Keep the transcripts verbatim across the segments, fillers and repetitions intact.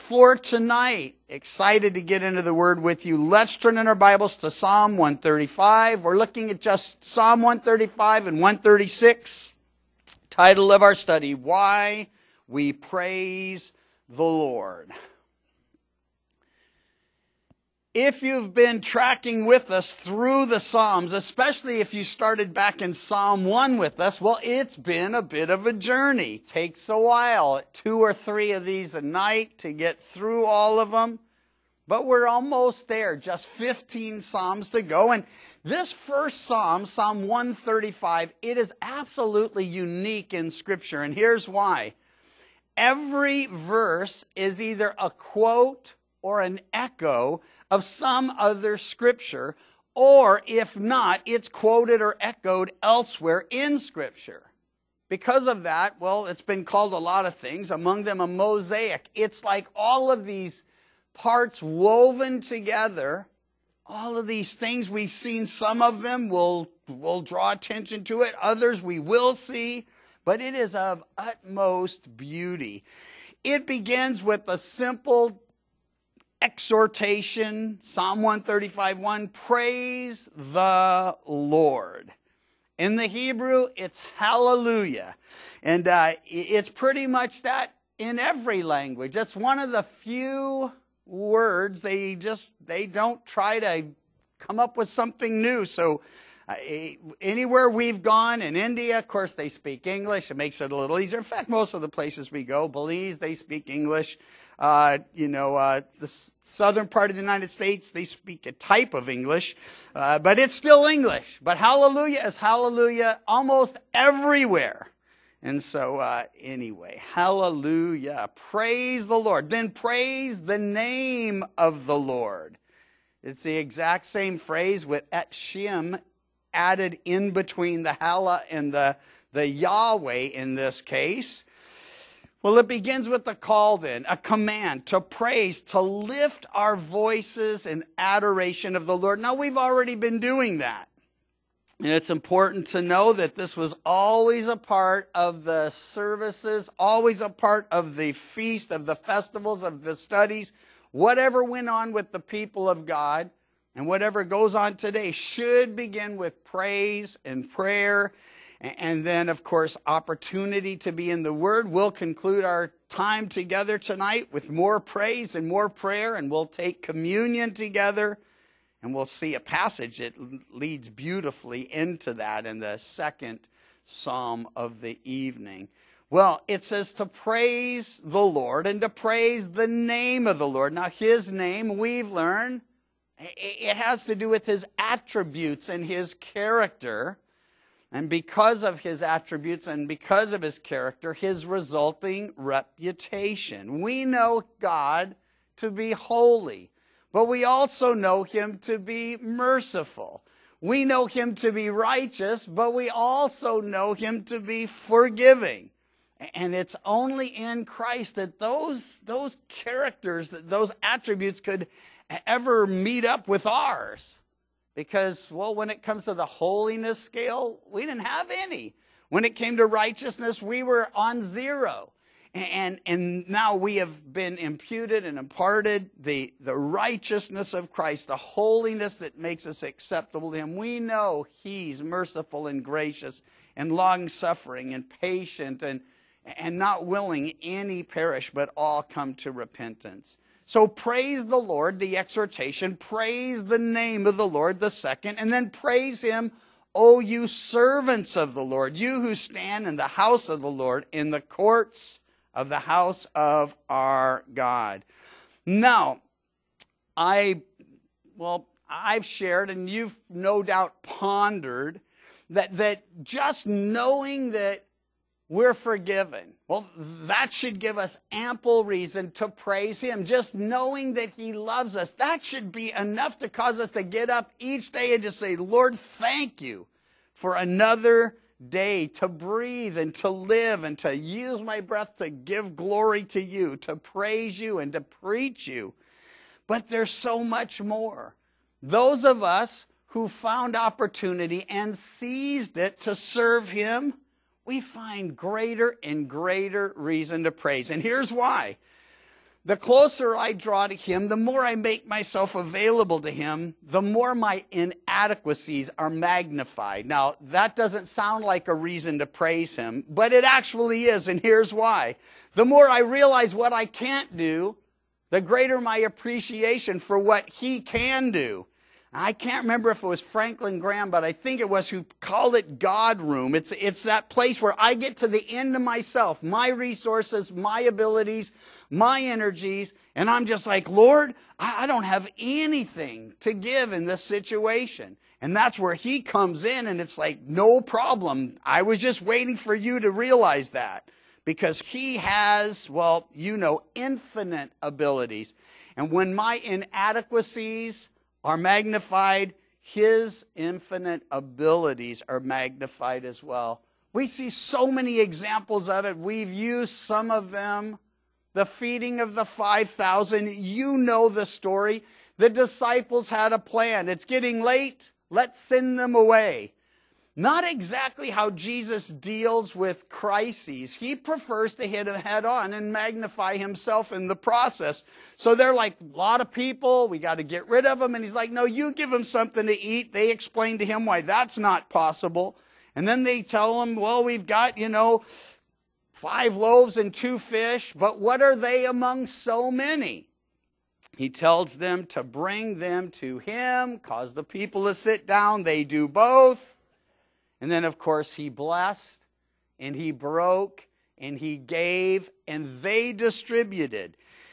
for tonight. Excited to get into the Word with you. Let's turn in our Bibles to Psalm one thirty-five. We're looking at just Psalm one thirty-five and one thirty-six. Title of our study, Why We Praise the Lord. If you've been tracking with us through the Psalms, especially if you started back in Psalm one with us, well, it's been a bit of a journey. Takes a while, two or three of these a night to get through all of them. But we're almost there, just fifteen Psalms to go. And this first Psalm, Psalm one thirty-five, it is absolutely unique in Scripture. And here's why. Every verse is either a quote or an echo of some other Scripture, or if not, it's quoted or echoed elsewhere in Scripture. Because of that, well, it's been called a lot of things, among them a mosaic. It's like all of these parts woven together, all of these things we've seen, some of them will will draw attention to it, others we will see, but it is of utmost beauty. It begins with a simple exhortation, Psalm one thirty-five, one, praise the Lord. In the Hebrew, it's hallelujah. And uh, it's pretty much that in every language. That's one of the few words. They just, they don't try to come up with something new. So uh, anywhere we've gone, in India, of course, they speak English. It makes it a little easier. In fact, most of the places we go, Belize, they speak English. Uh, you know, uh, the southern part of the United States, they speak a type of English, uh, but it's still English. But hallelujah is hallelujah almost everywhere. And so, uh, anyway, hallelujah. Praise the Lord. Then praise the name of the Lord. It's the exact same phrase with et shem added in between the halla and the, the Yahweh in this case. Well, it begins with the call then, a command to praise, to lift our voices in adoration of the Lord. Now, we've already been doing that. And it's important to know that this was always a part of the services, always a part of the feast, of the festivals, of the studies. Whatever went on with the people of God and whatever goes on today should begin with praise and prayer. And then, of course, opportunity to be in the Word. We'll conclude our time together tonight with more praise and more prayer, and we'll take communion together, and we'll see a passage that leads beautifully into that in the second psalm of the evening. Well, it says to praise the Lord and to praise the name of the Lord. Now, His name, we've learned, it has to do with His attributes and His character. And because of His attributes and because of His character, His resulting reputation. We know God to be holy, but we also know Him to be merciful. We know Him to be righteous, but we also know Him to be forgiving. And it's only in Christ that those, those characters, those attributes could ever meet up with ours. Because, well, when it comes to the holiness scale, we didn't have any. When it came to righteousness, we were on zero. And, and now we have been imputed and imparted the, the righteousness of Christ, the holiness that makes us acceptable to Him. We know He's merciful and gracious and long-suffering and patient and, and not willing any perish, but all come to repentance. So praise the Lord, the exhortation, praise the name of the Lord, the second, and then praise Him, O you servants of the Lord, you who stand in the house of the Lord, in the courts of the house of our God. Now, I, well, I've shared, and you've no doubt pondered, that, that just knowing that we're forgiven, well, that should give us ample reason to praise Him. Just knowing that He loves us, that should be enough to cause us to get up each day and just say, Lord, thank you for another day to breathe and to live and to use my breath to give glory to You, to praise You and to preach You. But there's so much more. Those of us who found opportunity and seized it to serve Him, we find greater and greater reason to praise. And here's why. the closer I draw to him, the more I make myself available to him, the more my inadequacies are magnified. Now, that doesn't sound like a reason to praise him, but it actually is, and here's why. The more I realize what I can't do, the greater my appreciation for what he can do. I can't remember if it was Franklin Graham, but I think it was, who called it God room. It's, it's that place where I get to the end of myself, my resources, my abilities, my energies, and I'm just like, Lord, I, I don't have anything to give in this situation. And that's where he comes in, and it's like, no problem. I was just waiting for you to realize that. Because he has, well, you know, infinite abilities. And when my inadequacies are magnified, his infinite abilities are magnified as well. We see so many examples of it. We've used some of them. The feeding of the five thousand, you know the story. The disciples had a plan. It's getting late. Let's send them away. Not exactly how Jesus deals with crises. He prefers to hit them head on and magnify himself in the process. So they're like, a lot of people, we got to get rid of them. And he's like, no, you give them something to eat. They explain to him why that's not possible. And then they tell him, well, we've got, you know, five loaves and two fish, but what are they among so many? He tells them to bring them to him, cause the people to sit down. They do both. And then, of course, he blessed, and he broke, and he gave, and they distributed.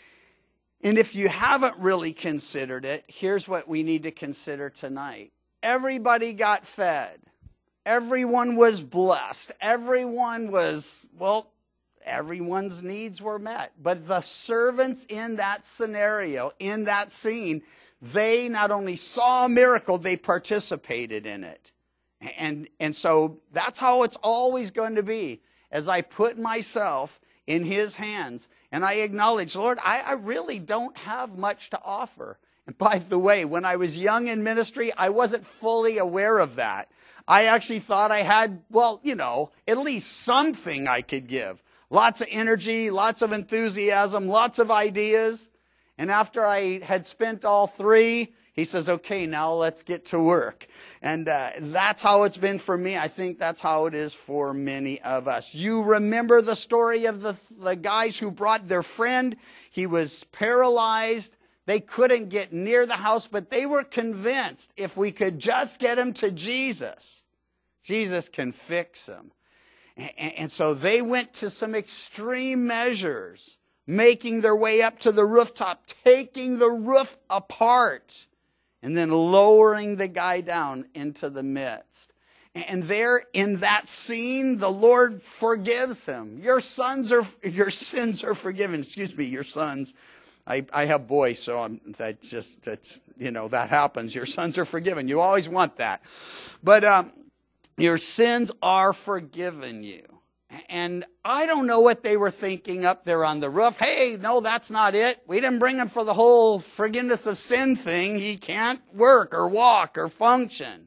And if you haven't really considered it, here's what we need to consider tonight. Everybody got fed. Everyone was blessed. Everyone was, well, everyone's needs were met. But the servants in that scenario, in that scene, they not only saw a miracle, they participated in it. And, and so that's how it's always going to be. As I put myself in his hands and I acknowledge, Lord, I, I really don't have much to offer. And by the way, when I was young in ministry, I wasn't fully aware of that. I actually thought I had, well, you know, at least something I could give. Lots of energy, lots of enthusiasm, lots of ideas. And after I had spent all three, he says, okay, now let's get to work. And uh, that's how it's been for me. I think that's how it is for many of us. You remember the story of the, the guys who brought their friend. He was paralyzed. They couldn't get near the house, but they were convinced if we could just get him to Jesus, Jesus can fix him. And, and so they went to some extreme measures, making their way up to the rooftop, taking the roof apart, and then lowering the guy down into the midst. And there in that scene, the Lord forgives him. Your sons are, your sins are forgiven. Excuse me, your sons. I, I have boys, so I'm, that's just, that's, you know, that happens. Your sons are forgiven. You always want that. But um, your sins are forgiven you. And I don't know what they were thinking up there on the roof. Hey, no, that's not it. We didn't bring him for the whole forgiveness of sin thing. He can't work or walk or function.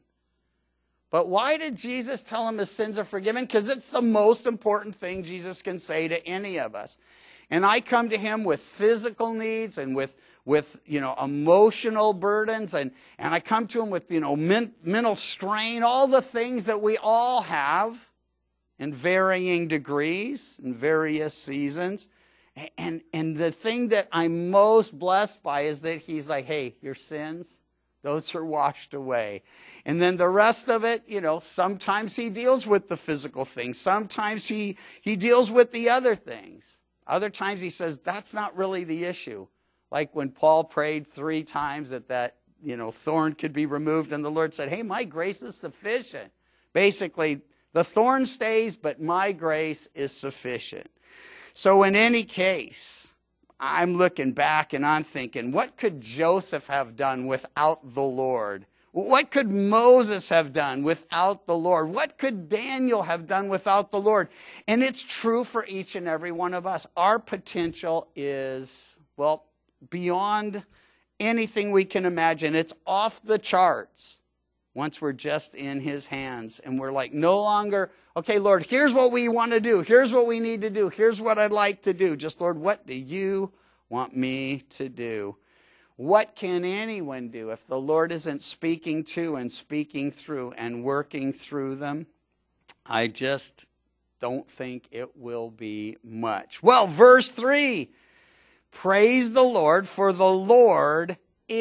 But why did Jesus tell him his sins are forgiven? Because it's the most important thing Jesus can say to any of us. And I come to him with physical needs and with, with you know, emotional burdens. And, and I come to him with, you know, men, mental strain, all the things that we all have in varying degrees, in various seasons. And, and the thing that I'm most blessed by is that he's like, hey, your sins, those are washed away. And then the rest of it, you know, sometimes he deals with the physical things. Sometimes he, he deals with the other things. Other times he says, that's not really the issue. Like when Paul prayed three times that that, you know, thorn could be removed. And the Lord said, hey, my grace is sufficient. Basically, the thorn stays, but my grace is sufficient. So in any case, I'm looking back and I'm thinking, what could Joseph have done without the Lord? What could Moses have done without the Lord? What could Daniel have done without the Lord? And it's true for each and every one of us. Our potential is, well, beyond anything we can imagine. It's off the charts once we're just in his hands. And we're like, no longer, okay, Lord, here's what we want to do. Here's what we need to do. Here's what I'd like to do. Just, Lord, what do you want me to do? What can anyone do if the Lord isn't speaking to and speaking through and working through them? I just don't think it will be much. Well, verse three, praise the Lord, for the Lord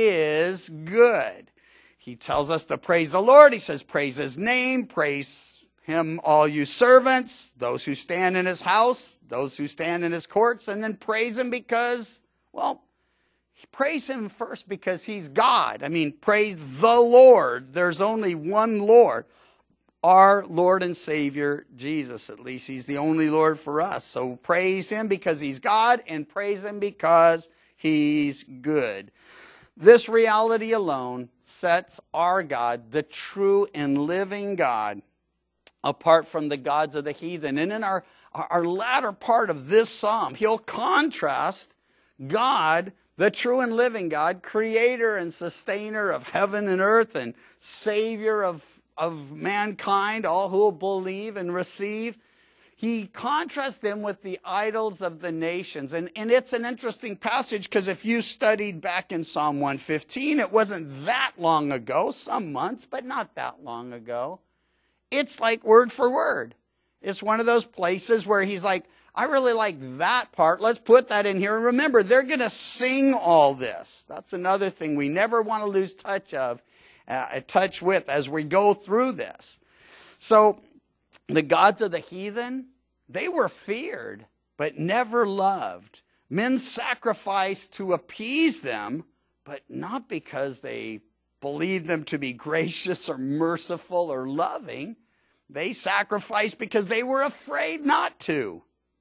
is good. He tells us to praise the Lord. He says, praise his name, praise him, all you servants, those who stand in his house, those who stand in his courts, and then praise him because, well, praise him first because he's God. I mean, praise the Lord. There's only one Lord, our Lord and Savior, Jesus. At least he's the only Lord for us. So praise him because he's God, and praise him because he's good. This reality alone sets our God, the true and living God, apart from the gods of the heathen. And in our, our latter part of this psalm, he'll contrast God, the true and living God, creator and sustainer of heaven and earth and savior of, of mankind, all who will believe and receive. He contrasts them with the idols of the nations. And, and it's an interesting passage because if you studied back in Psalm one fifteen, it wasn't that long ago, some months, but not that long ago. It's like word for word. It's one of those places where he's like, I really like that part. Let's put that in here. And remember, they're going to sing all this. That's another thing we never want to lose touch of, uh, touch with as we go through this. So the gods of the heathen, they were feared, but never loved. Men sacrificed to appease them, but not because they believed them to be gracious or merciful or loving. They sacrificed because they were afraid not to.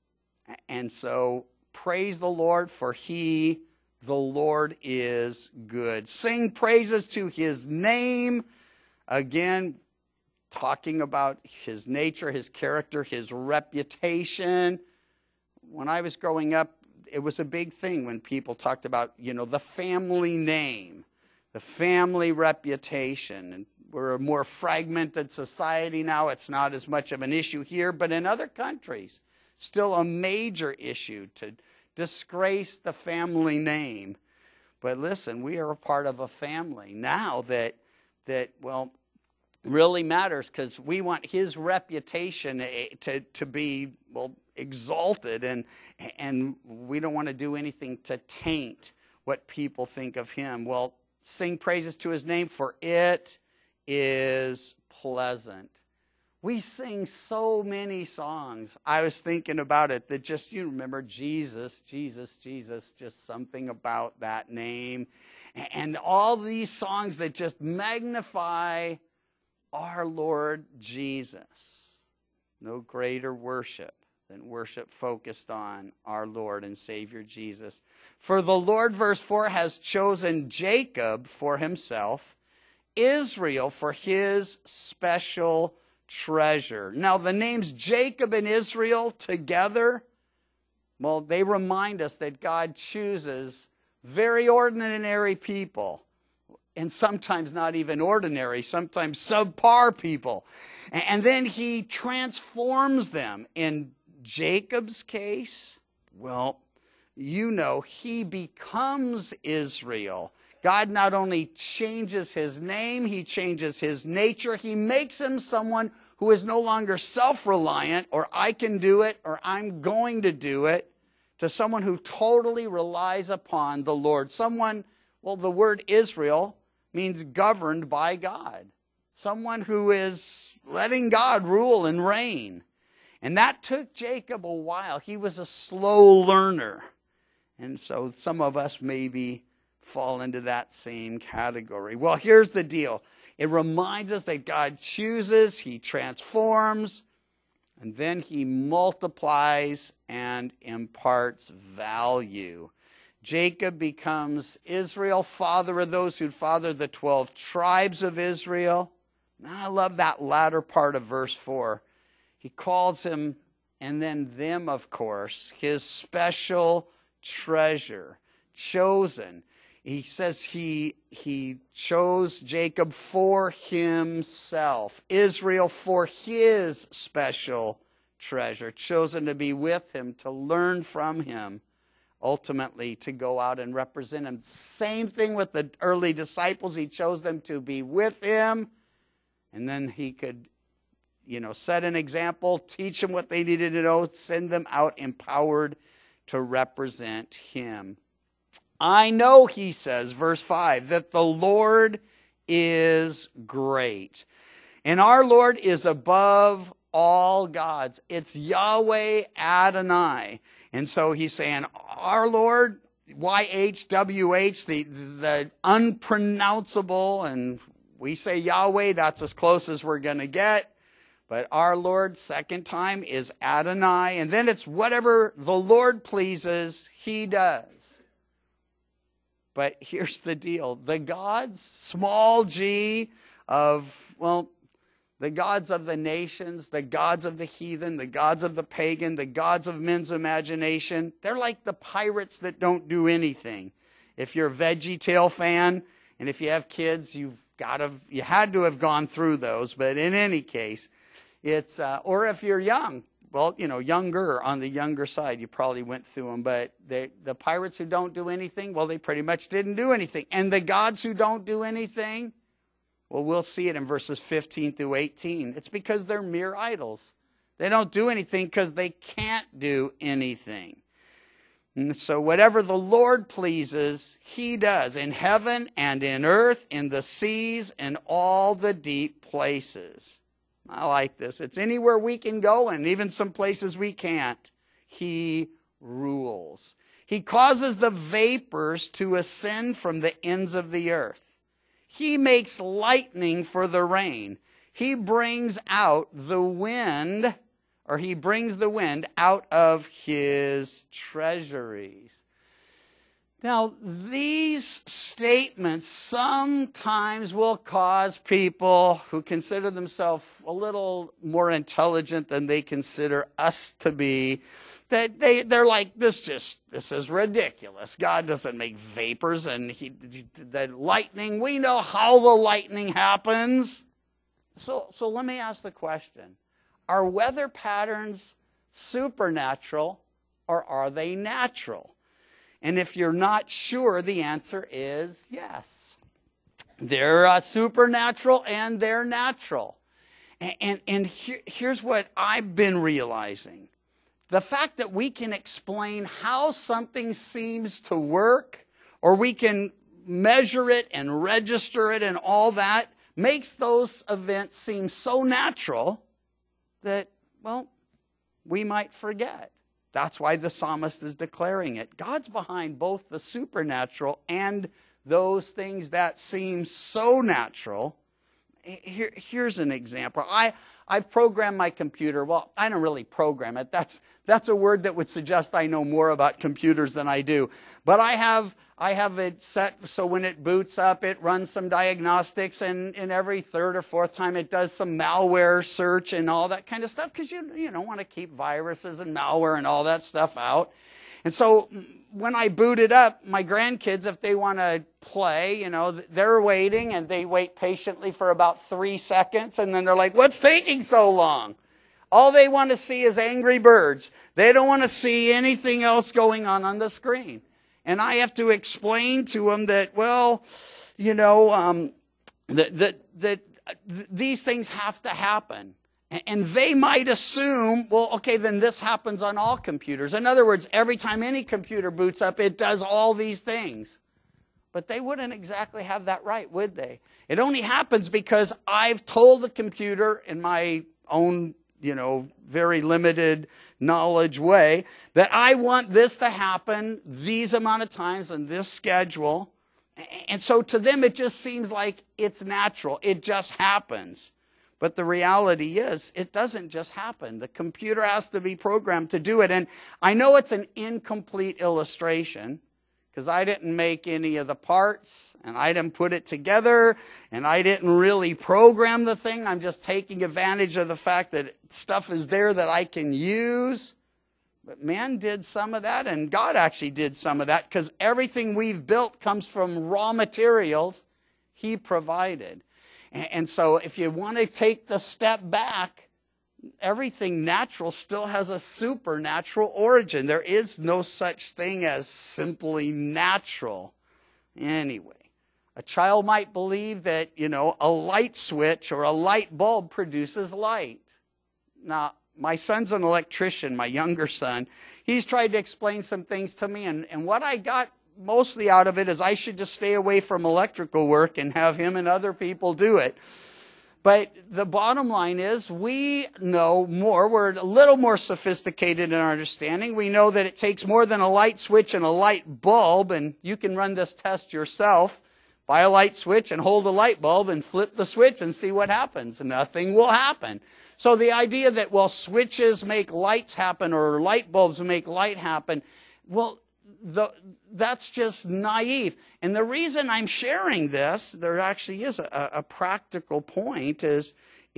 And so, praise the Lord, for he, the Lord, is good. Sing praises to his name. Again, talking about his nature, his character, his reputation. When I was growing up, it was a big thing when people talked about, you know, the family name, the family reputation. And we're a more fragmented society now. It's not as much of an issue here, but in other countries, still a major issue to disgrace the family name. But listen, we are a part of a family now that, that well, really matters because we want his reputation to, to be, well, exalted, and, and we don't want to do anything to taint what people think of him. Well, sing praises to his name, for it is pleasant. We sing so many songs. I was thinking about it that just, you remember Jesus, Jesus, Jesus, just something about that name. And all these songs that just magnify our Lord Jesus. No greater worship than worship focused on our Lord and Savior Jesus. For the Lord, verse four, has chosen Jacob for himself, Israel for his special treasure. Now, the names Jacob and Israel together, well, they remind us that God chooses very ordinary people, and sometimes not even ordinary, sometimes subpar people. And then he transforms them. In Jacob's case, well, you know, he becomes Israel. God not only changes his name, he changes his nature. He makes him someone who is no longer self-reliant, or I can do it, or I'm going to do it, to someone who totally relies upon the Lord. Someone, well, the word Israel means governed by God. Someone who is letting God rule and reign. And that took Jacob a while. He was a slow learner. And so some of us maybe fall into that same category. Well, here's the deal. It reminds us that God chooses, he transforms, and then he multiplies and imparts value. Jacob becomes Israel, father of those who father the twelve tribes of Israel. And I love that latter part of verse four. He calls him, and then them, of course, his special treasure, chosen. He says he, he chose Jacob for himself, Israel for his special treasure, chosen to be with him, to learn from him ultimately to go out and represent him. Same thing with the early disciples. He chose them to be with him, and then he could, you know, set an example, teach them what they needed to know, send them out empowered to represent him. I know, he says, verse five, that the Lord is great. And our Lord is above all gods. It's Yahweh Adonai. And so he's saying, our Lord, Y H W H, the, the unpronounceable, and we say Yahweh, that's as close as we're going to get. But our Lord, second time, is Adonai. And then it's whatever the Lord pleases, he does. But here's the deal. The gods, small g, of, well, the gods of the nations, the gods of the heathen, the gods of the pagan, the gods of men's imagination, they're like the pirates that don't do anything. If you're a VeggieTale fan, and if you have kids, you've got to, you had to have gone through those. But in any case, it's, uh, or if you're young, well, you know, younger, on the younger side, you probably went through them. But they, the pirates who don't do anything, well, they pretty much didn't do anything. And the gods who don't do anything, well, we'll see it in verses fifteen through eighteen. It's because they're mere idols. They don't do anything because they can't do anything. And so whatever the Lord pleases, he does, in heaven and in earth, in the seas, and all the deep places. I like this. It's anywhere we can go, and even some places we can't. He rules. He causes the vapors to ascend from the ends of the earth. He makes lightning for the rain. He brings out the wind, or he brings the wind out of his treasuries. Now, these statements sometimes will cause people who consider themselves a little more intelligent than they consider us to be, that they, they're like, this just, this is ridiculous. God doesn't make vapors and he, the lightning, we know how the lightning happens. So, so let me ask the question. Are weather patterns supernatural or are they natural? And if you're not sure, the answer is yes. They're uh, supernatural and they're natural. And, and, and here, here's what I've been realizing. The fact that we can explain how something seems to work, or we can measure it and register it and all that, makes those events seem so natural that, well, we might forget. That's why the psalmist is declaring it. God's behind both the supernatural and those things that seem so natural. Here, here's an example. I, I've programmed my computer. Well, I don't really program it. That's, that's a word that would suggest I know more about computers than I do. But I have, I have it set so when it boots up, it runs some diagnostics, and, and every third or fourth time it does some malware search and all that kind of stuff, because you, you don't want to keep viruses and malware and all that stuff out. And so when I boot it up, my grandkids, if they want to play, you know, they're waiting, and they wait patiently for about three seconds, and then they're like, what's taking so long? All they want to see is Angry Birds. They don't want to see anything else going on on the screen. And I have to explain to them that, well, you know, um, that, that, that these things have to happen. And they might assume, well, okay, then this happens on all computers. In other words, every time any computer boots up, it does all these things. But they wouldn't exactly have that right, would they? It only happens because I've told the computer in my own, you know, very limited knowledge way that I want this to happen these amount of times on this schedule. And so to them, it just seems like it's natural. It just happens. But the reality is, it doesn't just happen. The computer has to be programmed to do it. And I know it's an incomplete illustration, because I didn't make any of the parts, and I didn't put it together, and I didn't really program the thing. I'm just taking advantage of the fact that stuff is there that I can use. But man did some of that, and God actually did some of that, because everything we've built comes from raw materials He provided. And so if you want to take the step back, everything natural still has a supernatural origin. There is no such thing as simply natural. Anyway, a child might believe that, you know, a light switch or a light bulb produces light. Now, my son's an electrician, my younger son. He's tried to explain some things to me, and, and what I got mostly out of it is I should just stay away from electrical work and have him and other people do it. But the bottom line is we know more. We're a little more sophisticated in our understanding. We know that it takes more than a light switch and a light bulb, and you can run this test yourself. Buy a light switch and hold a light bulb and flip the switch and see what happens. Nothing will happen. So the idea that, well, switches make lights happen or light bulbs make light happen, well, the, that's just naive. And the reason I'm sharing this, there actually is a, a practical point, is,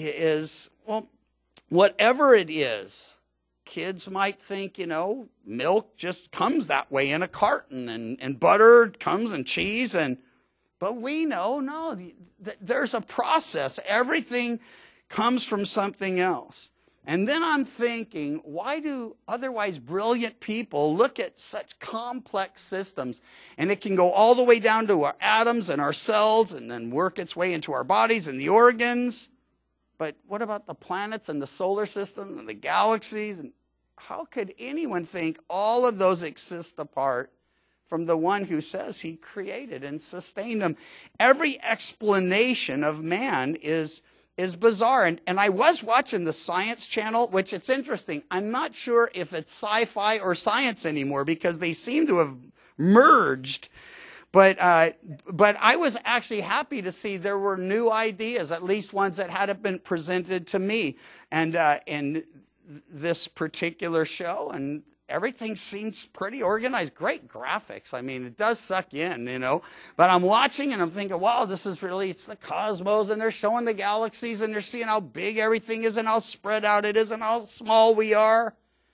is, well, whatever it is, kids might think, you know, milk just comes that way in a carton, and, and butter comes and cheese, and but we know, no, there's a process. Everything comes from something else. And then I'm thinking, why do otherwise brilliant people look at such complex systems? And it can go all the way down to our atoms and our cells and then work its way into our bodies and the organs. But what about the planets and the solar system and the galaxies? And how could anyone think all of those exist apart from the one who says he created and sustained them? Every explanation of man is is bizarre. And, and I was watching the Science Channel, which it's interesting. I'm not sure if it's sci-fi or science anymore because they seem to have merged. But uh, but I was actually happy to see there were new ideas, at least ones that hadn't been presented to me. And uh, in this particular show, and everything seems pretty organized. Great graphics. I mean, it does suck in, you know. But I'm watching and I'm thinking, wow, this is really, it's the cosmos, and they're showing the galaxies, and they're seeing how big everything is and how spread out it is and how small we are.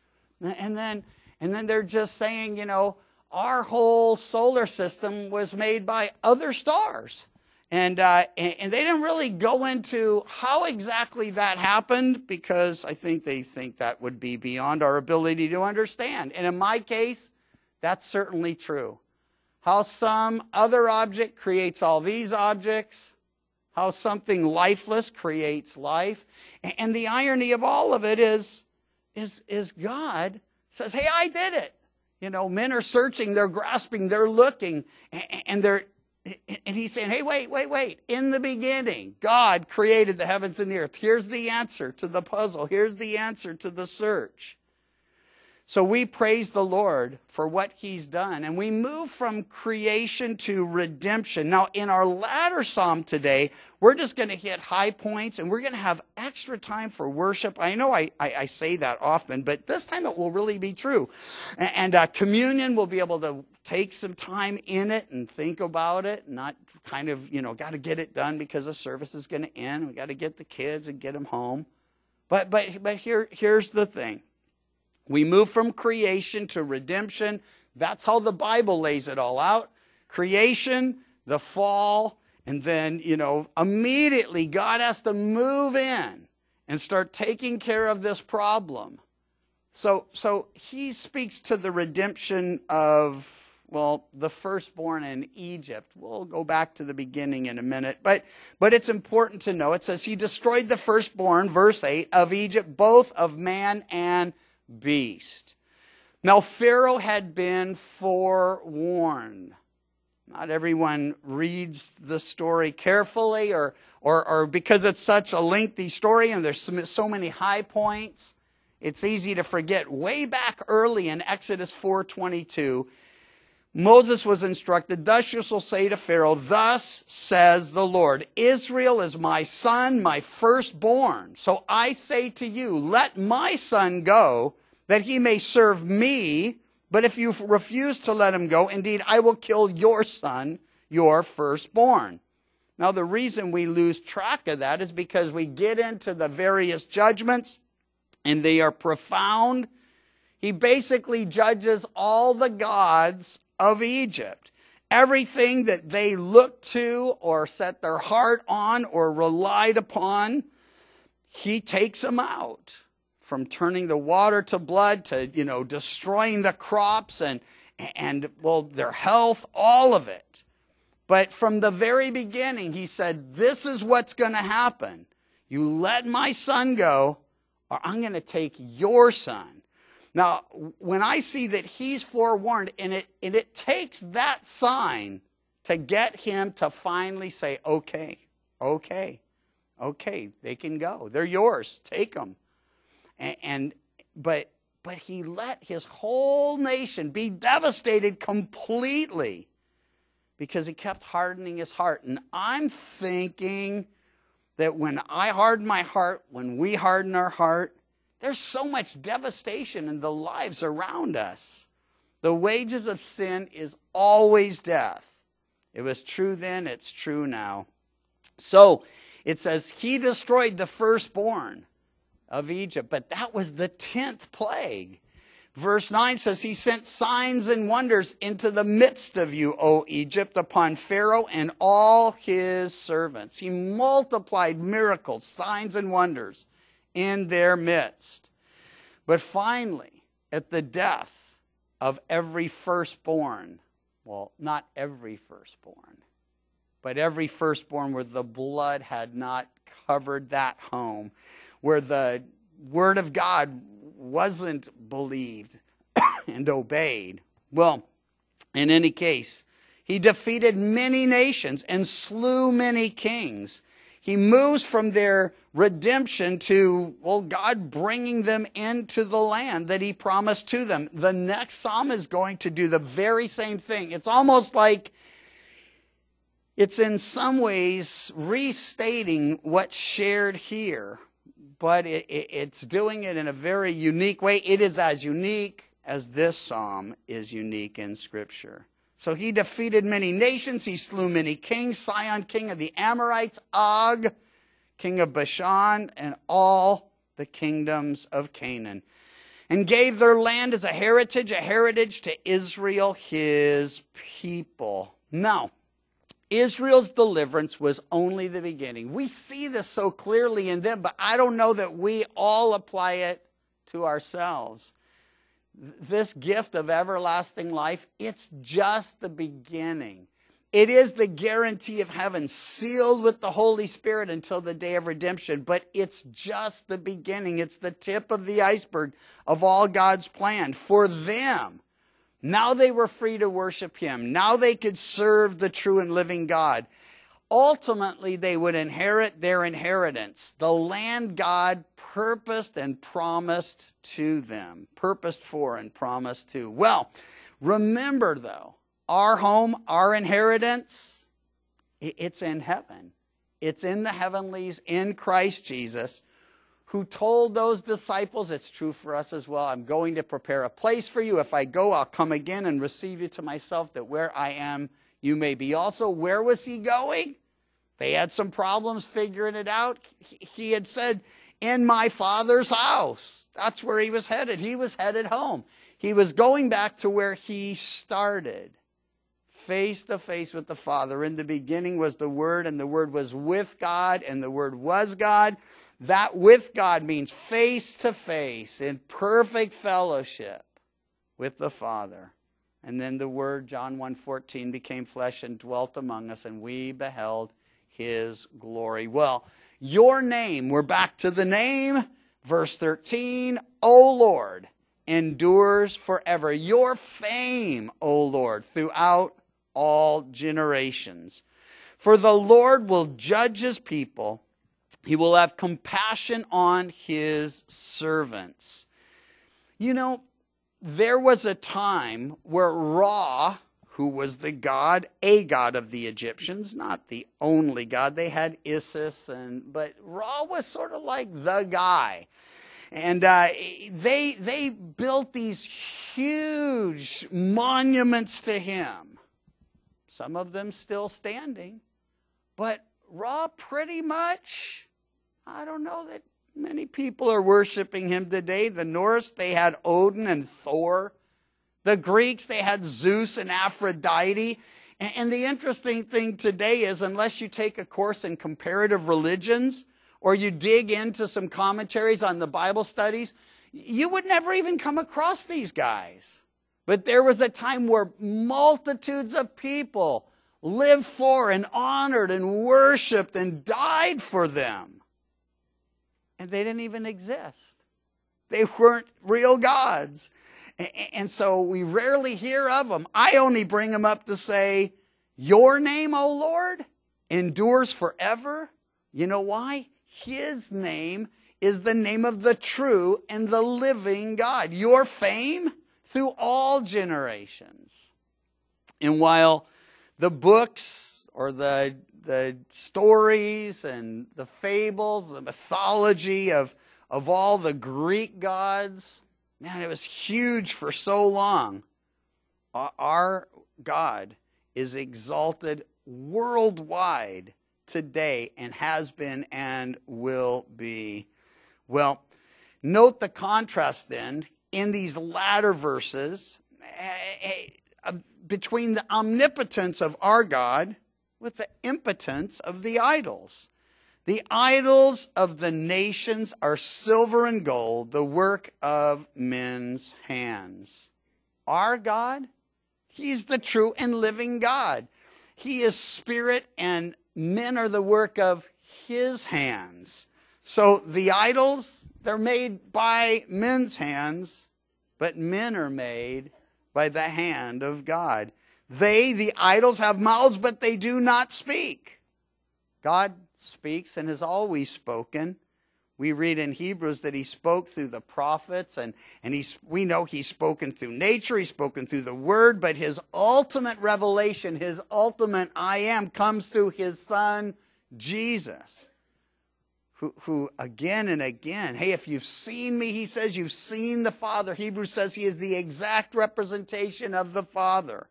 And then, and then they're just saying, you know, our whole solar system was made by other stars. And, uh, and they didn't really go into how exactly that happened, because I think they think that would be beyond our ability to understand. And in my case, that's certainly true. How some other object creates all these objects, how something lifeless creates life. And the irony of all of it is, is, is God says, hey, I did it. You know, men are searching, they're grasping, they're looking, and they're And he's saying, hey, wait, wait, wait. In the beginning, God created the heavens and the earth. Here's the answer to the puzzle. Here's the answer to the search. So we praise the Lord for what he's done. And we move from creation to redemption. Now, in our latter psalm today, we're just going to hit high points, and we're going to have extra time for worship. I know I, I, I say that often, but this time it will really be true. And, and uh, communion, we'll be able to take some time in it and think about it, not kind of, you know, got to get it done because the service is going to end. We got to get the kids and get them home. But, but, but here, here's the thing. We move from creation to redemption. That's how the Bible lays it all out. Creation, the fall, and then, you know, immediately God has to move in and start taking care of this problem. So, so he speaks to the redemption of, well, the firstborn in Egypt. We'll go back to the beginning in a minute. But, but it's important to know. It says he destroyed the firstborn, verse eight, of Egypt, both of man and beast. Now, Pharaoh had been forewarned. Not everyone reads the story carefully, or, or, or because it's such a lengthy story and there's so many high points, it's easy to forget. Way back early in Exodus four twenty-two, Moses was instructed, thus you shall say to Pharaoh, thus says the Lord, Israel is my son, my firstborn. So I say to you, let my son go, that he may serve me. But if you refuse to let him go, indeed, I will kill your son, your firstborn. Now, the reason we lose track of that is because we get into the various judgments, and they are profound. He basically judges all the gods of Egypt. Everything that they looked to or set their heart on or relied upon, he takes them out, from turning the water to blood to, you know, destroying the crops and, and well, their health, all of it. But from the very beginning, he said, this is what's going to happen. You let my son go, or I'm going to take your son. Now, when I see that he's forewarned, and it, and it takes that sign to get him to finally say, okay, okay, okay, they can go. They're yours. Take them. And, and but but he let his whole nation be devastated completely because he kept hardening his heart. And I'm thinking that when I harden my heart, when we harden our heart, there's so much devastation in the lives around us. The wages of sin is always death. It was true then, it's true now. So it says he destroyed the firstborn of Egypt, but that was the tenth plague. Verse nine says, he sent signs and wonders into the midst of you, O Egypt, upon Pharaoh and all his servants. He multiplied miracles, signs and wonders in their midst. But finally, at the death of every firstborn, well, not every firstborn, but every firstborn where the blood had not covered that home, where the word of God wasn't believed and obeyed. Well, in any case, he defeated many nations and slew many kings. He moves from their redemption to, well, God bringing them into the land that he promised to them. The next psalm is going to do the very same thing. It's almost like it's in some ways restating what's shared here, but it, it, it's doing it in a very unique way. It is as unique as this psalm is unique in Scripture. So he defeated many nations. He slew many kings. Sihon, king of the Amorites. Og, king of Bashan. And all the kingdoms of Canaan. And gave their land as a heritage, a heritage to Israel, his people. Now, Israel's deliverance was only the beginning. We see this so clearly in them, but I don't know that we all apply it to ourselves. This gift of everlasting life, it's just the beginning. It is the guarantee of heaven, sealed with the Holy Spirit until the day of redemption. But it's just the beginning. It's the tip of the iceberg of all God's plan for them. Now they were free to worship him. Now they could serve the true and living God. Ultimately, they would inherit their inheritance, the land God purposed and promised to them. Purposed for and promised to. Well, remember though, our home, our inheritance, it's in heaven. It's in the heavenlies, in Christ Jesus, who told those disciples, it's true for us as well, I'm going to prepare a place for you. If I go, I'll come again and receive you to myself, that where I am, you may be also. Where was he going? They had some problems figuring it out. He had said, in my Father's house. That's where he was headed. He was headed home. He was going back to where he started, face to face with the Father. In the beginning was the Word, and the Word was with God, and the Word was God. That with God means face to face, in perfect fellowship with the Father. And then the Word, John one fourteen, became flesh and dwelt among us, and we beheld his glory. Well, your name, we're back to the name, verse thirteen, O Lord, endures forever. Your fame, O Lord, throughout all generations. For the Lord will judge his people. He will have compassion on his servants. You know, there was a time where Ra, who was the god, a god of the Egyptians, not the only god. They had Isis, and but Ra was sort of like the guy. And uh, they, they built these huge monuments to him. Some of them still standing. But Ra pretty much, I don't know that many people are worshiping him today. The Norse, they had Odin and Thor. The Greeks, they had Zeus and Aphrodite. And the interesting thing today is, unless you take a course in comparative religions or you dig into some commentaries on the Bible studies, you would never even come across these guys. But there was a time where multitudes of people lived for and honored and worshiped and died for them. And they didn't even exist. They weren't real gods. And so we rarely hear of them. I only bring them up to say, your name, O Lord, endures forever. You know why? His name is the name of the true and the living God. Your fame through all generations. And while the books or the, the stories and the fables, the mythology of, of all the Greek gods, man, it was huge for so long. Our God is exalted worldwide today and has been and will be. Well, note the contrast then in these latter verses between the omnipotence of our God with the impotence of the idols. The idols of the nations are silver and gold, the work of men's hands. Our God, He's the true and living God. He is spirit, and men are the work of His hands. So the idols, they're made by men's hands, but men are made by the hand of God. They, the idols, have mouths, but they do not speak. God speaks and has always spoken. We read in Hebrews that He spoke through the prophets, and, and he's, we know He's spoken through nature, He's spoken through the Word, but His ultimate revelation, His ultimate I am, comes through His Son, Jesus, who, who again and again, hey, if you've seen me, He says, you've seen the Father. Hebrews says He is the exact representation of the Father.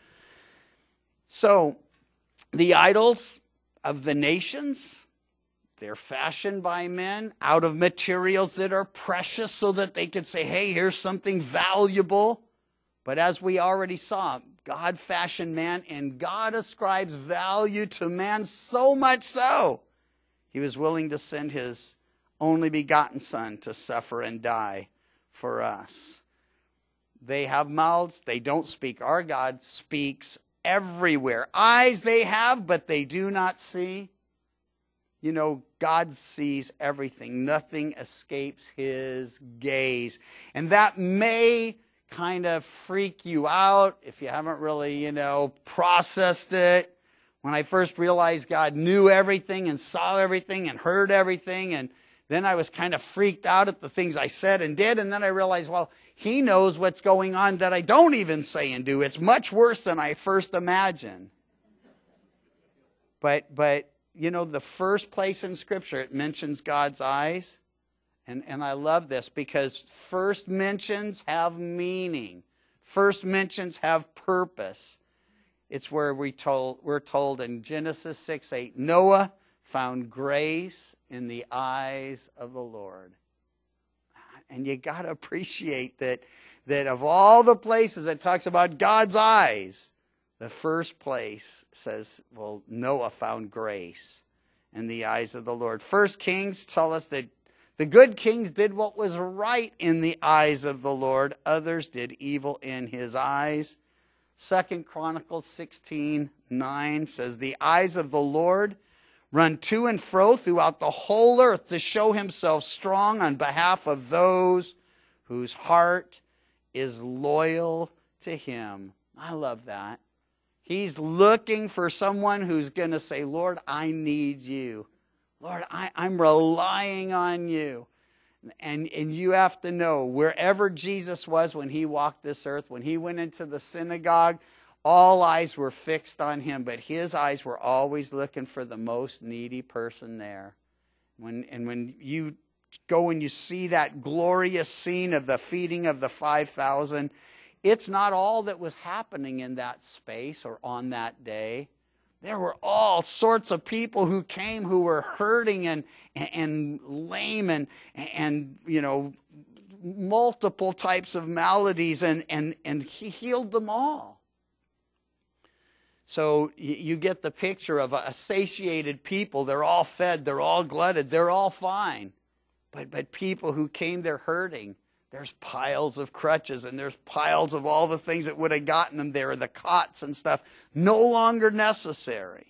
So, the idols of the nations, they're fashioned by men out of materials that are precious so that they could say, hey, here's something valuable. But as we already saw, God fashioned man, and God ascribes value to man so much so, He was willing to send His only begotten Son to suffer and die for us. They have mouths, they don't speak. Our God speaks everywhere. Eyes they have, but they do not see. You know, God sees everything. Nothing escapes His gaze. And that may kind of freak you out if you haven't really, you know, processed it. When I first realized God knew everything and saw everything and heard everything, and then I was kind of freaked out at the things I said and did, and then I realized, well, He knows what's going on that I don't even say and do. It's much worse than I first imagined. But, but you know, the first place in Scripture it mentions God's eyes, and, and I love this because first mentions have meaning. First mentions have purpose. It's where we told, we're told in Genesis six eight, Noah found grace in the eyes of the Lord. And you got to appreciate that, that of all the places that talks about God's eyes, the first place says, well, Noah found grace in the eyes of the Lord. First Kings tell us that the good kings did what was right in the eyes of the Lord. Others did evil in His eyes. Second Chronicles sixteen nine says, the eyes of the Lord run to and fro throughout the whole earth to show Himself strong on behalf of those whose heart is loyal to Him. I love that. He's looking for someone who's going to say, Lord, I need You. Lord, I, I'm relying on You. And, and you have to know, wherever Jesus was when He walked this earth, when He went into the synagogue, all eyes were fixed on Him, but His eyes were always looking for the most needy person there. When, and when you go and you see that glorious scene of the feeding of the five thousand, it's not all that was happening in that space or on that day. There were all sorts of people who came who were hurting and, and, and lame and, and, you know, multiple types of maladies, and, and, and He healed them all. So you get the picture of a satiated people. They're all fed. They're all glutted. They're all fine. But, but people who came there hurting, there's piles of crutches and there's piles of all the things that would have gotten them there, the cots and stuff, no longer necessary.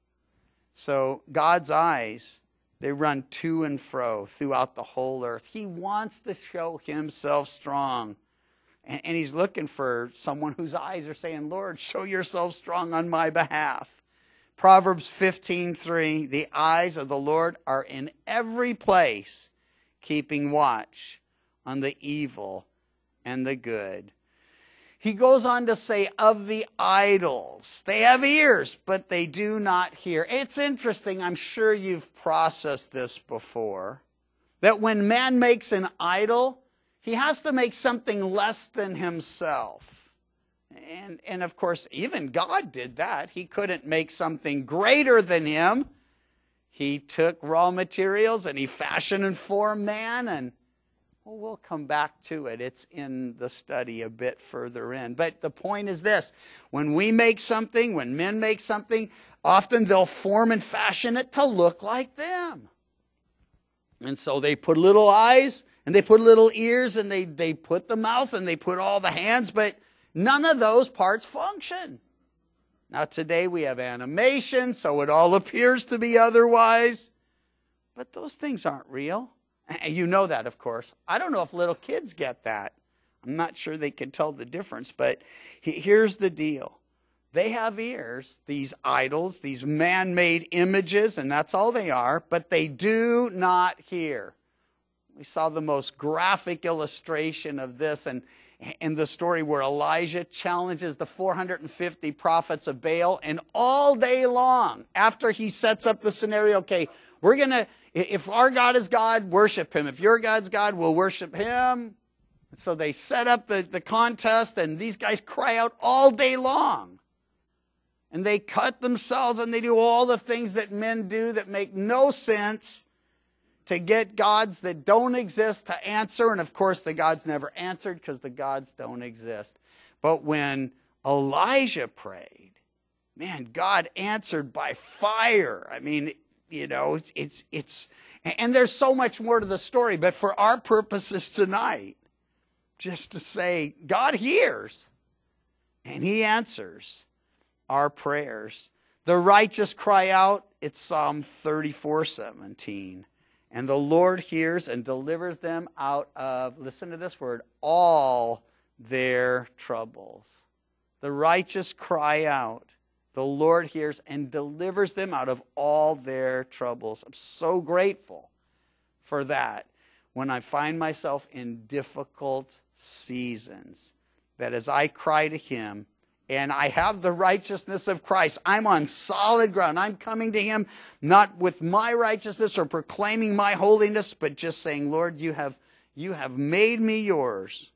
So God's eyes, they run to and fro throughout the whole earth. He wants to show himself strong. And, and he's looking for someone whose eyes are saying, Lord, show yourself strong on my behalf. Proverbs fifteen three, the eyes of the Lord are in every place, keeping watch on the evil and the good. He goes on to say of the idols, they have ears, but they do not hear. It's interesting, I'm sure you've processed this before, that when man makes an idol, he has to make something less than himself. And, and of course, even God did that. He couldn't make something greater than him. He took raw materials and he fashioned and formed man, and well, we'll come back to it. It's in the study a bit further in. But the point is this. When we make something, when men make something, often they'll form and fashion it to look like them. And so they put little eyes and they put little ears and they, they put the mouth and they put all the hands, but none of those parts function. Now today we have animation, so it all appears to be otherwise. But those things aren't real. And you know that, of course. I don't know if little kids get that. I'm not sure they can tell the difference, but here's the deal. They have ears, these idols, these man-made images, and that's all they are, but they do not hear. We saw the most graphic illustration of this in, in the story where Elijah challenges the four hundred fifty prophets of Baal, and all day long, after he sets up the scenario, okay, we're going to, if our God is God, worship him. If your God's God, we'll worship him. So they set up the, the contest, and these guys cry out all day long. And they cut themselves, and they do all the things that men do that make no sense to get gods that don't exist to answer. And of course, the gods never answered because the gods don't exist. But when Elijah prayed, man, God answered by fire. I mean, you know, it's, it's, it's, and there's so much more to the story, but for our purposes tonight, just to say, God hears and he answers our prayers. The righteous cry out, it's Psalm thirty-four seventeen. And the Lord hears and delivers them out of, listen to this word, all their troubles. The righteous cry out. The Lord hears and delivers them out of all their troubles. I'm so grateful for that when I find myself in difficult seasons, that as I cry to him, and I have the righteousness of Christ, I'm on solid ground. I'm coming to him not with my righteousness or proclaiming my holiness, but just saying, Lord, you have, you have made me yours.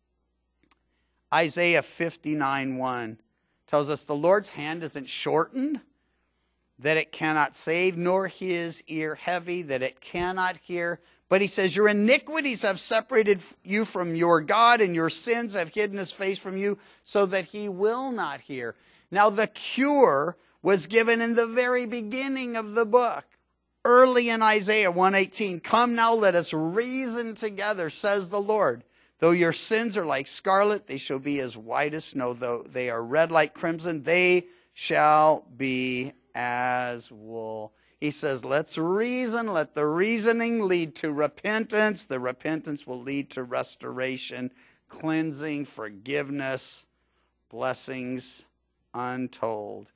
Isaiah fifty-nine one tells us the Lord's hand isn't shortened, that it cannot save, nor his ear heavy, that it cannot hear. But he says, your iniquities have separated you from your God, and your sins have hidden his face from you, so that he will not hear. Now the cure was given in the very beginning of the book, early in Isaiah one eighteen. Come now, let us reason together, says the Lord. Though your sins are like scarlet, they shall be as white as snow. Though they are red like crimson, they shall be as wool. He says, let's reason. Let the reasoning lead to repentance. The repentance will lead to restoration, cleansing, forgiveness, blessings untold.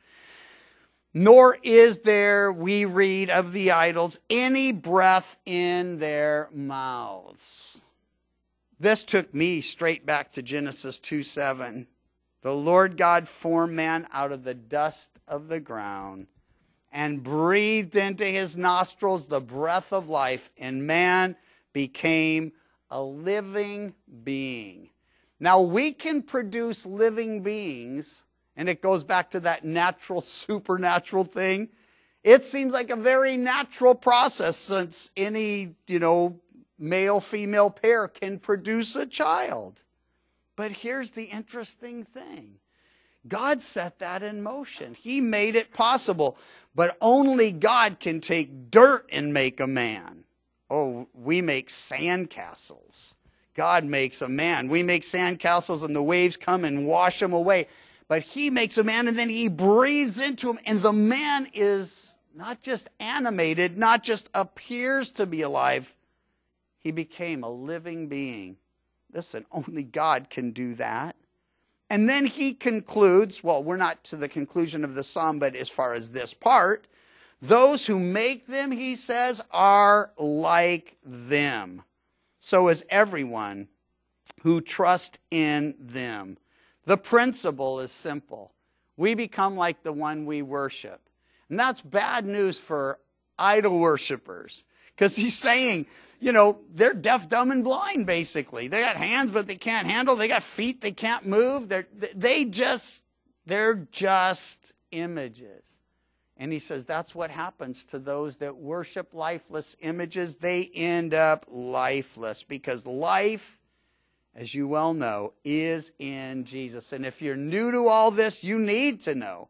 Nor is there, we read of the idols, any breath in their mouths. This took me straight back to Genesis two seven. The Lord God formed man out of the dust of the ground and breathed into his nostrils the breath of life, and man became a living being. Now we can produce living beings, and it goes back to that natural, supernatural thing. It seems like a very natural process, since any, you know, male-female pair can produce a child. But here's the interesting thing. God set that in motion. He made it possible. But only God can take dirt and make a man. Oh, we make sandcastles. God makes a man. We make sandcastles and the waves come and wash them away. But he makes a man and then he breathes into him. And the man is not just animated, not just appears to be alive. He became a living being. Listen, only God can do that. And then he concludes, well, we're not to the conclusion of the psalm, but as far as this part, those who make them, he says, are like them. So is everyone who trusts in them. The principle is simple. We become like the one we worship. And that's bad news for idol worshipers. Because he's saying, you know, they're deaf, dumb, and blind, basically. They got hands, but they can't handle. They got feet, they can't move. They're, they just, they're just images. And he says that's what happens to those that worship lifeless images. They end up lifeless because life, as you well know, is in Jesus. And if you're new to all this, you need to know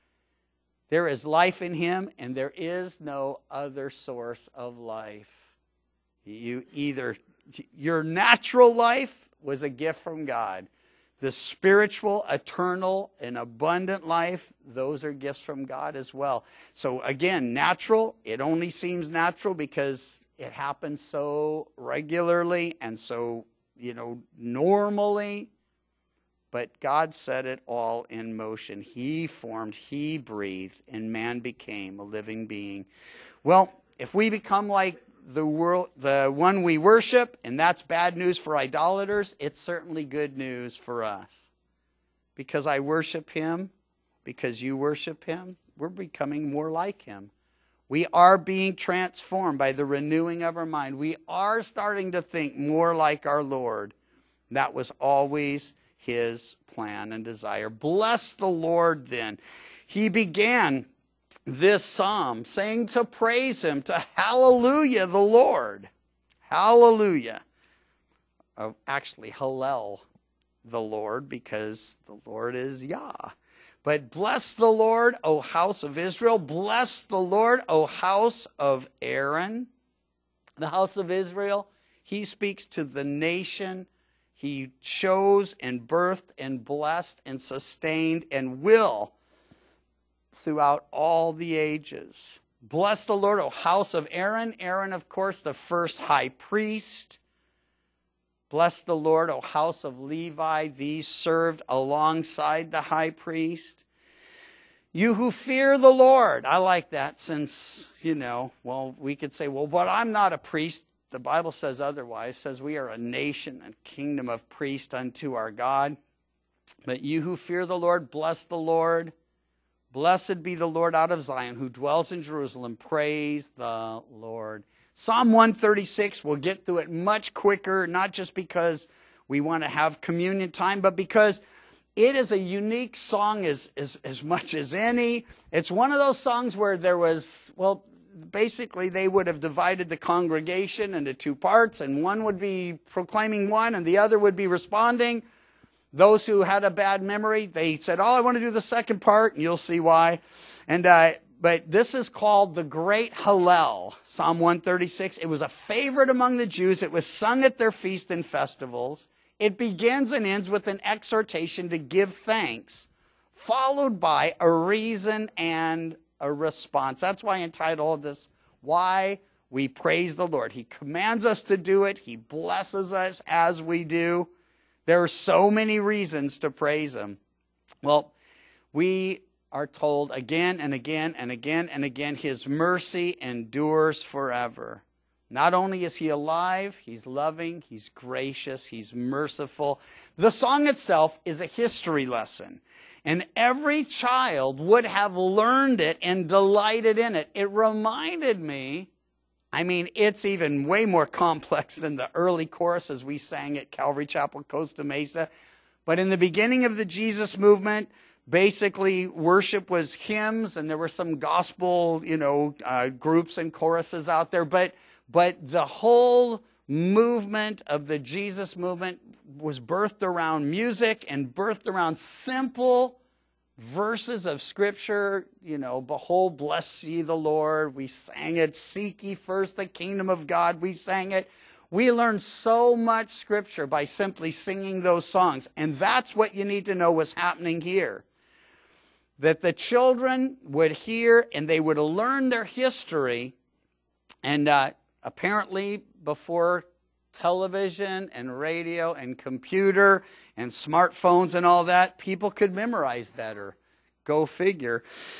there is life in him and there is no other source of life. You either, your natural life was a gift from God. The spiritual, eternal, and abundant life, those are gifts from God as well. So again, natural, it only seems natural because it happens so regularly and so, you know, normally. But God set it all in motion. He formed, he breathed, and man became a living being. Well, if we become like the world, the one we worship, and that's bad news for idolaters, it's certainly good news for us. Because I worship him, because you worship him, we're becoming more like him. We are being transformed by the renewing of our mind. We are starting to think more like our Lord. That was always his plan and desire. Bless the Lord then. He began this psalm saying to praise him, to hallelujah the Lord. Hallelujah. Uh, actually, hallel the Lord, because the Lord is Yah. But bless the Lord, O house of Israel. Bless the Lord, O house of Aaron. The house of Israel, he speaks to the nation he chose and birthed and blessed and sustained and will throughout all the ages. Bless the Lord, O house of Aaron. Aaron, of course, the first high priest. Bless the Lord, O house of Levi. These served alongside the high priest. You who fear the Lord. I like that since, you know, well, we could say, well, but I'm not a priest. The Bible says otherwise. It says we are a nation, a kingdom of priests unto our God. But you who fear the Lord, bless the Lord. Blessed be the Lord out of Zion, who dwells in Jerusalem. Praise the Lord. Psalm one thirty-six, we'll get through it much quicker, not just because we want to have communion time, but because it is a unique song as, as, as much as any. It's one of those songs where there was, well, basically they would have divided the congregation into two parts, and one would be proclaiming one, and the other would be responding. Those who had a bad memory, they said, oh, I want to do the second part, and you'll see why. And uh, but this is called the Great Hallel, Psalm one thirty-six. It was a favorite among the Jews. It was sung at their feasts and festivals. It begins and ends with an exhortation to give thanks, followed by a reason and a response. That's why I entitled this, Why We Praise the Lord. He commands us to do it. He blesses us as we do. There are so many reasons to praise him. Well, we are told again and again and again and again, his mercy endures forever. Not only is he alive, he's loving, he's gracious, he's merciful. The song itself is a history lesson. And every child would have learned it and delighted in it. It reminded me, I mean, it's even way more complex than the early choruses we sang at Calvary Chapel, Costa Mesa. But in the beginning of the Jesus movement, basically worship was hymns, and there were some gospel, you know, uh, groups and choruses out there. But, but the whole movement of the Jesus movement was birthed around music and birthed around simple verses of Scripture, you know, behold, bless ye the Lord. We sang it. Seek ye first the kingdom of God. We sang it. We learned so much Scripture by simply singing those songs. And that's what you need to know was happening here. That the children would hear and they would learn their history. And uh, apparently before television and radio and computer and smartphones and all that, people could memorize better. Go figure.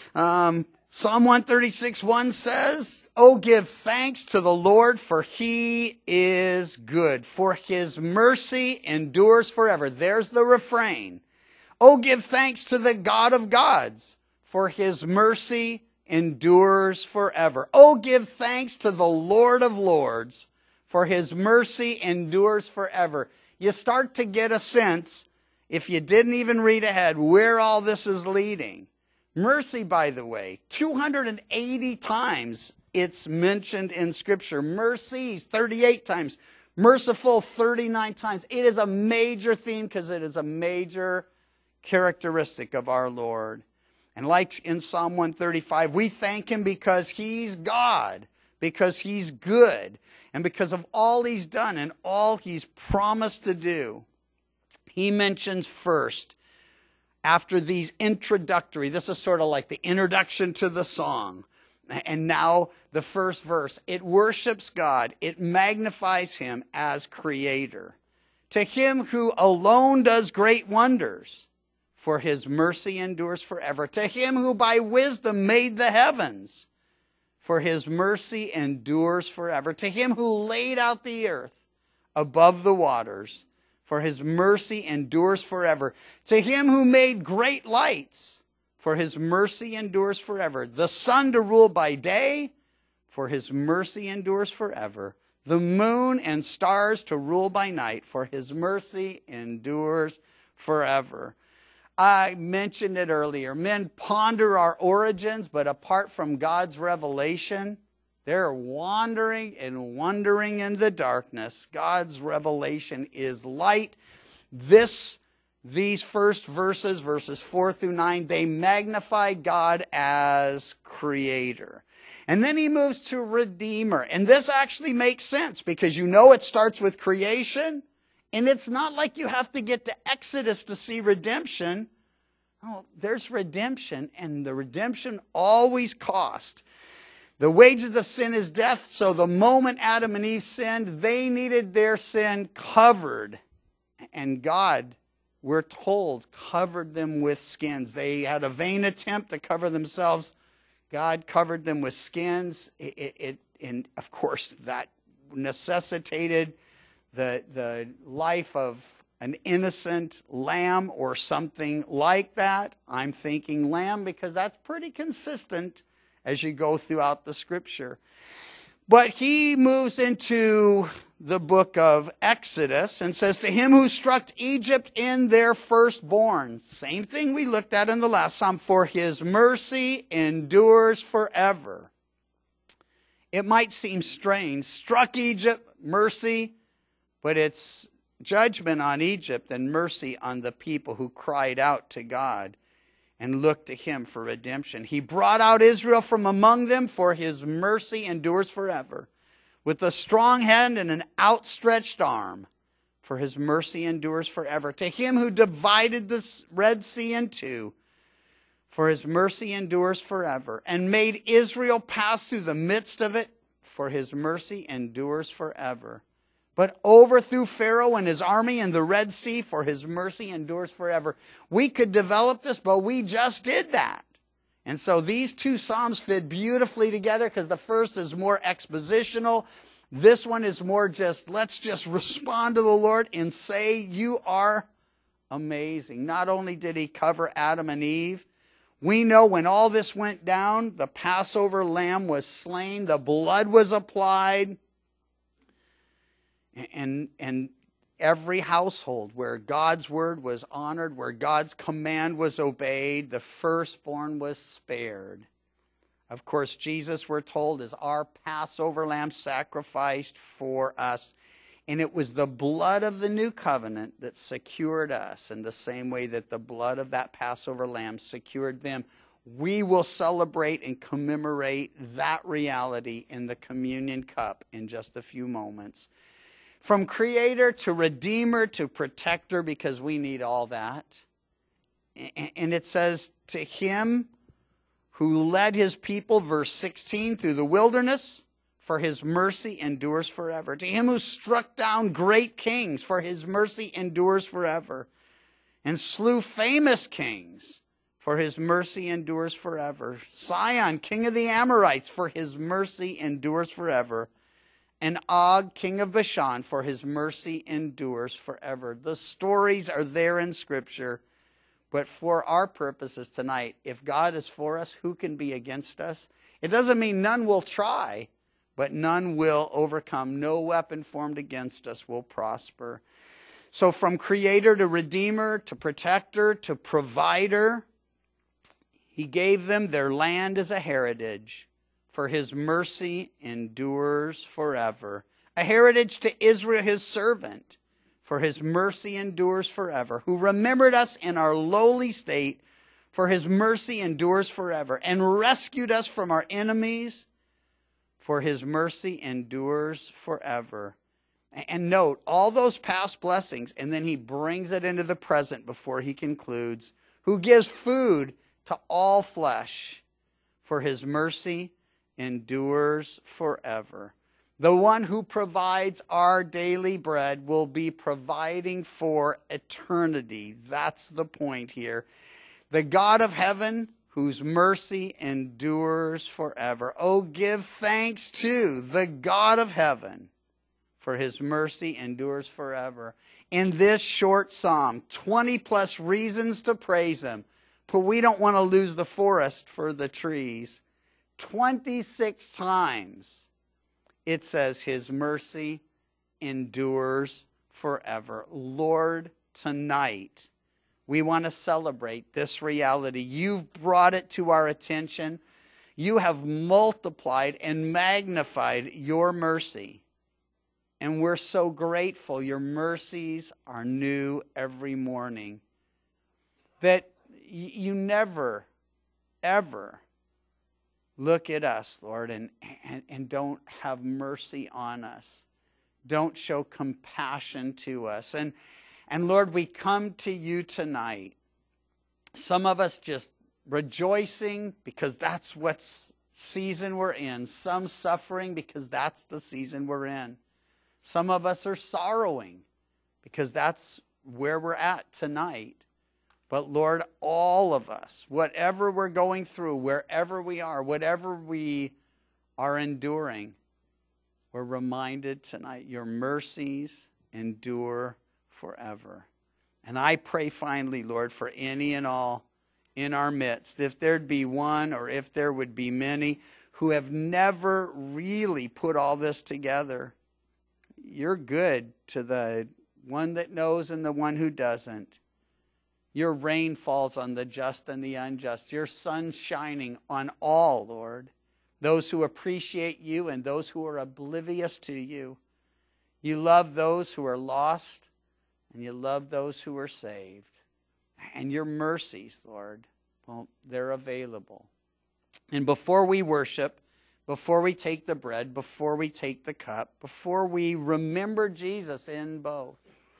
Um, Psalm one thirty-six one says, "Oh, give thanks to the Lord, for he is good, for his mercy endures forever." There's the refrain. "Oh, give thanks to the God of gods, for his mercy endures forever. Oh, give thanks to the Lord of lords, for his mercy endures forever." You start to get a sense, if you didn't even read ahead, where all this is leading. Mercy, by the way, two hundred eighty times it's mentioned in Scripture. Mercies, thirty-eight times. Merciful, thirty-nine times. It is a major theme because it is a major characteristic of our Lord. And like in Psalm one thirty-five, we thank him because he's God, because he's good, and because of all he's done and all he's promised to do. He mentions first, after these introductory, this is sort of like the introduction to the song. And now the first verse, it worships God. It magnifies him as creator. To him who alone does great wonders, for his mercy endures forever. To him who by wisdom made the heavens, for his mercy endures forever. To him who laid out the earth above the waters, for his mercy endures forever. To him who made great lights, for his mercy endures forever. The sun to rule by day, for his mercy endures forever. The moon and stars to rule by night, for his mercy endures forever. I mentioned it earlier. Men ponder our origins, but apart from God's revelation, they're wandering and wandering in the darkness. God's revelation is light. This, these first verses, verses four through nine, they magnify God as creator. And then he moves to redeemer. And this actually makes sense because you know it starts with creation. And it's not like you have to get to Exodus to see redemption. Oh, there's redemption, and the redemption always cost. The wages of sin is death, so the moment Adam and Eve sinned, they needed their sin covered. And God, we're told, covered them with skins. They had a vain attempt to cover themselves. God covered them with skins. It, it, it, and, of course, that necessitated the, the life of an innocent lamb or something like that. I'm thinking lamb because that's pretty consistent as you go throughout the Scripture. But he moves into the book of Exodus and says, to him who struck Egypt in their firstborn. Same thing we looked at in the last psalm. For his mercy endures forever. It might seem strange. Struck Egypt, mercy, but it's judgment on Egypt and mercy on the people who cried out to God and looked to him for redemption. He brought out Israel from among them, for his mercy endures forever. With a strong hand and an outstretched arm, for his mercy endures forever. To him who divided the Red Sea in two, for his mercy endures forever. And made Israel pass through the midst of it, for his mercy endures forever. But overthrew Pharaoh and his army in the Red Sea, for his mercy endures forever. We could develop this, but we just did that. And so these two psalms fit beautifully together because the first is more expositional. This one is more just, let's just respond to the Lord and say, you are amazing. Not only did he cover Adam and Eve, we know when all this went down, the Passover lamb was slain, the blood was applied. And, and every household where God's word was honored, where God's command was obeyed, the firstborn was spared. Of course, Jesus, we're told, is our Passover lamb sacrificed for us. And it was the blood of the new covenant that secured us in the same way that the blood of that Passover lamb secured them. We will celebrate and commemorate that reality in the communion cup in just a few moments. From creator to redeemer to protector, because we need all that. And it says, to him who led his people, verse sixteen, through the wilderness, for his mercy endures forever. To him who struck down great kings, for his mercy endures forever. And slew famous kings, for his mercy endures forever. Sihon, king of the Amorites, for his mercy endures forever. And Og, king of Bashan, for his mercy endures forever. The stories are there in Scripture. But for our purposes tonight, if God is for us, who can be against us? It doesn't mean none will try, but none will overcome. No weapon formed against us will prosper. So from creator to redeemer to protector to provider, he gave them their land as a heritage, for his mercy endures forever. A heritage to Israel, his servant, for his mercy endures forever. Who remembered us in our lowly state, for his mercy endures forever. And rescued us from our enemies, for his mercy endures forever. And note all those past blessings, and then he brings it into the present before he concludes. Who gives food to all flesh, for his mercy endures forever. The one who provides our daily bread will be providing for eternity. That's the point here. The God of heaven, whose mercy endures forever. Oh, give thanks to the God of heaven, for his mercy endures forever. In this short psalm, twenty plus reasons to praise him, but we don't want to lose the forest for the trees. twenty-six times it says his mercy endures forever. Lord, tonight we want to celebrate this reality. You've brought it to our attention. You have multiplied and magnified your mercy. And we're so grateful. Your mercies are new every morning. That you never, ever look at us, Lord, and, and, and don't have mercy on us. Don't show compassion to us. And And Lord, we come to you tonight. Some of us just rejoicing because that's what season we're in. Some suffering because that's the season we're in. Some of us are sorrowing because that's where we're at tonight. But Lord, all of us, whatever we're going through, wherever we are, whatever we are enduring, we're reminded tonight your mercies endure forever. And I pray finally, Lord, for any and all in our midst, if there'd be one or if there would be many who have never really put all this together. You're good to the one that knows and the one who doesn't. Your rain falls on the just and the unjust. Your sun's shining on all, Lord. Those who appreciate you and those who are oblivious to you. You love those who are lost. And you love those who are saved. And your mercies, Lord, well, they're available. And before we worship, before we take the bread, before we take the cup, before we remember Jesus in both,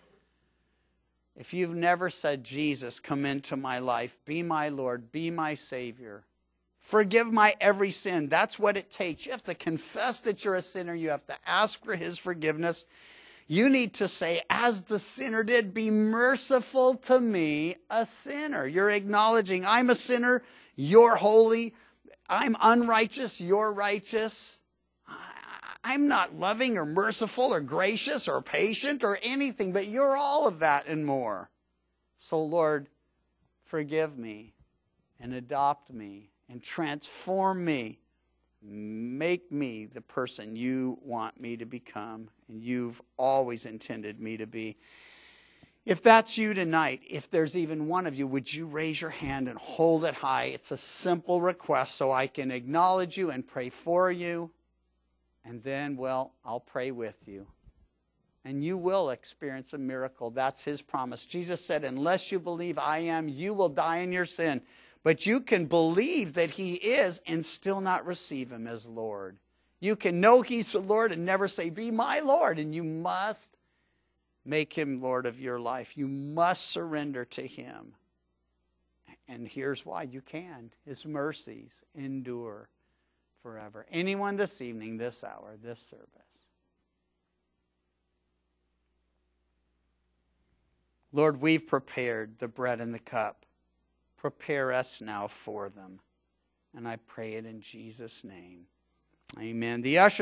if you've never said, Jesus, come into my life, be my Lord, be my Savior, forgive my every sin, that's what it takes. You have to confess that you're a sinner. You have to ask for his forgiveness. You need to say, as the sinner did, be merciful to me, a sinner. You're acknowledging, I'm a sinner, you're holy, I'm unrighteous, you're righteous. I'm not loving or merciful or gracious or patient or anything, but you're all of that and more. So Lord, forgive me and adopt me and transform me. Make me the person you want me to become and you've always intended me to be. If that's you tonight, if there's even one of you, would you raise your hand and hold it high? It's a simple request so I can acknowledge you and pray for you. And then, well, I'll pray with you. And you will experience a miracle. That's his promise. Jesus said, unless you believe I am, you will die in your sin. But you can believe that he is and still not receive him as Lord. You can know he's the Lord and never say, be my Lord. And you must make him Lord of your life. You must surrender to him. And here's why you can. His mercies endure forever. Anyone this evening, this hour, this service. Lord, we've prepared the bread and the cup. Prepare us now for them. And I pray it in Jesus' name. Amen. The usher